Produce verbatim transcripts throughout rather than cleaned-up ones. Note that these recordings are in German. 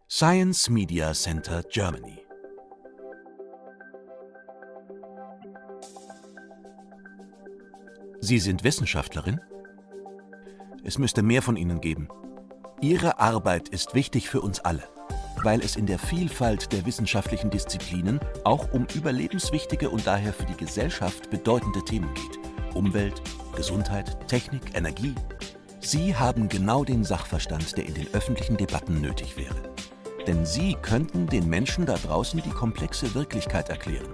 Science Media Center Germany. Sie sind Wissenschaftlerin? Es müsste mehr von Ihnen geben. Ihre Arbeit ist wichtig für uns alle, weil es in der Vielfalt der wissenschaftlichen Disziplinen auch um überlebenswichtige und daher für die Gesellschaft bedeutende Themen geht. Umwelt, Gesundheit, Technik, Energie. Sie haben genau den Sachverstand, der in den öffentlichen Debatten nötig wäre. Denn Sie könnten den Menschen da draußen die komplexe Wirklichkeit erklären.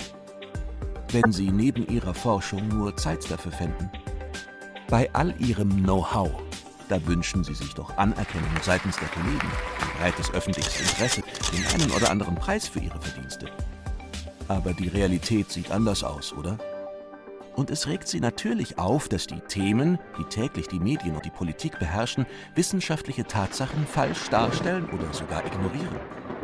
Wenn Sie neben Ihrer Forschung nur Zeit dafür fänden. Bei all Ihrem Know-how, da wünschen Sie sich doch Anerkennung seitens der Kollegen, ein breites öffentliches Interesse, den einen oder anderen Preis für Ihre Verdienste. Aber die Realität sieht anders aus, oder? Und es regt Sie natürlich auf, dass die Themen, die täglich die Medien und die Politik beherrschen, wissenschaftliche Tatsachen falsch darstellen oder sogar ignorieren.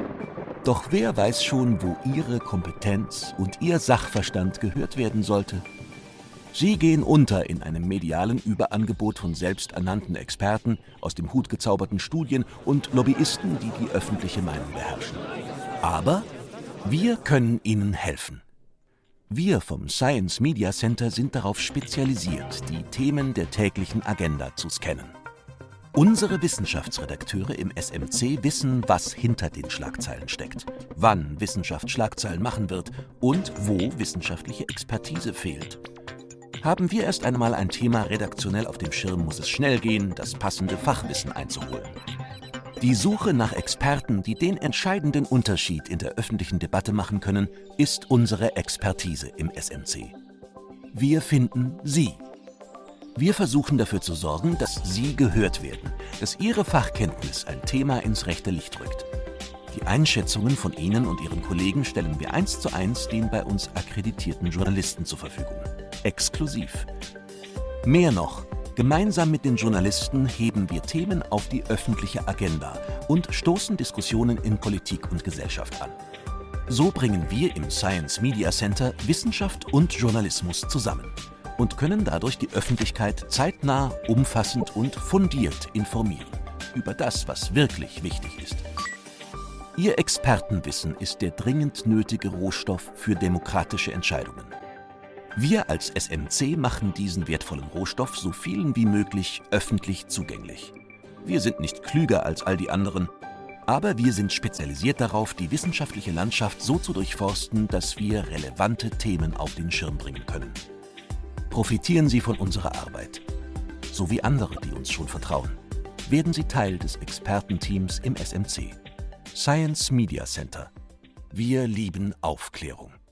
Doch wer weiß schon, wo Ihre Kompetenz und Ihr Sachverstand gehört werden sollte? Sie gehen unter in einem medialen Überangebot von selbsternannten Experten, aus dem Hut gezauberten Studien und Lobbyisten, die die öffentliche Meinung beherrschen. Aber wir können Ihnen helfen. Wir vom Science Media Center sind darauf spezialisiert, die Themen der täglichen Agenda zu scannen. Unsere Wissenschaftsredakteure im S M C wissen, was hinter den Schlagzeilen steckt, wann Wissenschaft Schlagzeilen machen wird und wo wissenschaftliche Expertise fehlt. Haben wir erst einmal ein Thema redaktionell auf dem Schirm, muss es schnell gehen, das passende Fachwissen einzuholen. Die Suche nach Experten, die den entscheidenden Unterschied in der öffentlichen Debatte machen können, ist unsere Expertise im S M C. Wir finden Sie. Wir versuchen dafür zu sorgen, dass Sie gehört werden, dass Ihre Fachkenntnis ein Thema ins rechte Licht rückt. Die Einschätzungen von Ihnen und Ihren Kollegen stellen wir eins zu eins den bei uns akkreditierten Journalisten zur Verfügung. Exklusiv. Mehr noch, gemeinsam mit den Journalisten heben wir Themen auf die öffentliche Agenda und stoßen Diskussionen in Politik und Gesellschaft an. So bringen wir im Science Media Center Wissenschaft und Journalismus zusammen und können dadurch die Öffentlichkeit zeitnah, umfassend und fundiert informieren über das, was wirklich wichtig ist. Ihr Expertenwissen ist der dringend nötige Rohstoff für demokratische Entscheidungen. Wir als S M C machen diesen wertvollen Rohstoff so vielen wie möglich öffentlich zugänglich. Wir sind nicht klüger als all die anderen, aber wir sind spezialisiert darauf, die wissenschaftliche Landschaft so zu durchforsten, dass wir relevante Themen auf den Schirm bringen können. Profitieren Sie von unserer Arbeit, so wie andere, die uns schon vertrauen. Werden Sie Teil des Expertenteams im S M C. Science Media Center. Wir lieben Aufklärung.